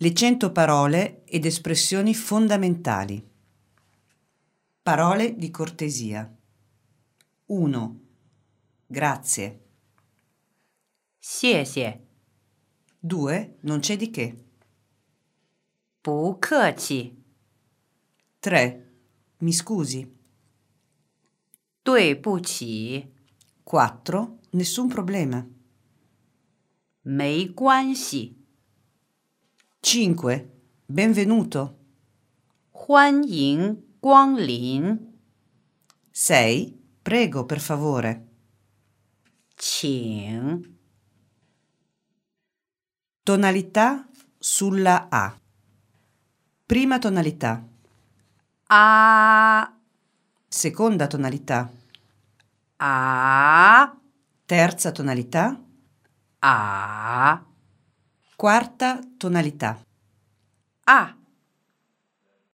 Le 100 parole ed espressioni fondamentali. Parole di cortesia. 1. Grazie. 谢谢 2. Non c'è di che. 不客气 3. Mi scusi. 对不起 4. Nessun problema. 没关系 5. Benvenuto. 欢迎光临 6. Prego, per favore. 请 Tonalità sulla A. Prima tonalità. a Seconda tonalità. a Terza tonalità. a Quarta tonalità. a